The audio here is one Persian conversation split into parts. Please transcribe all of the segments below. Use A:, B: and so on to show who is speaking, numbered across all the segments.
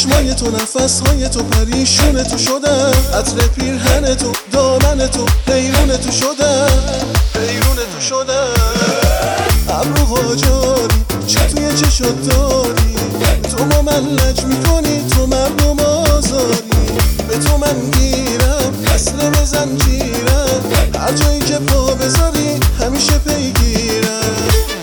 A: چشمای تو، نفسهای تو، پریشون تو شدم، عطر پیرهن تو، دامن تو، حیرون تو شدم، حیرون تو شدم. ابرو واجاری چه توی چشات داری، تو مملج میکنی، تو مردم آزاری. به تو من گیرم، اصل به زنجیرم، هر جایی که پا بذاری همیشه پیگیرم.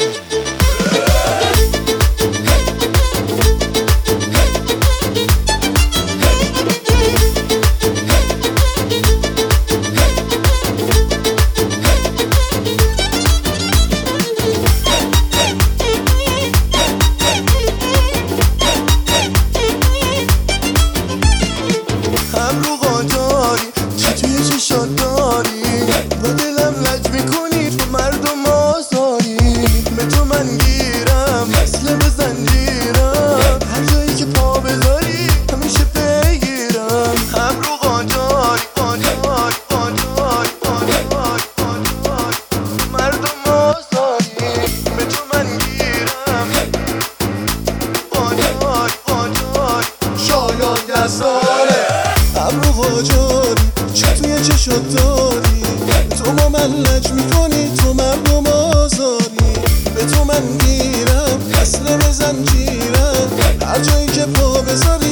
A: با دلم لج میکنی، تو مردم آزاری. به تو من گیرم، اصل به زنجیرم، هر جایی که پا بذاری همیشه پیگیرم. ابرو قاجاری قاجاری قاجاری قاجاری قاجاری، مردم آزاری. به تو من گیرم، قاجاری قاجاری شایان دستاره. ابرو قاجاری چه توی چشات داری، تو مملج میکنی، تو مردم آزاری. به تو من گیرم، اصل به زنجیرم، هر جایی که پا بذاری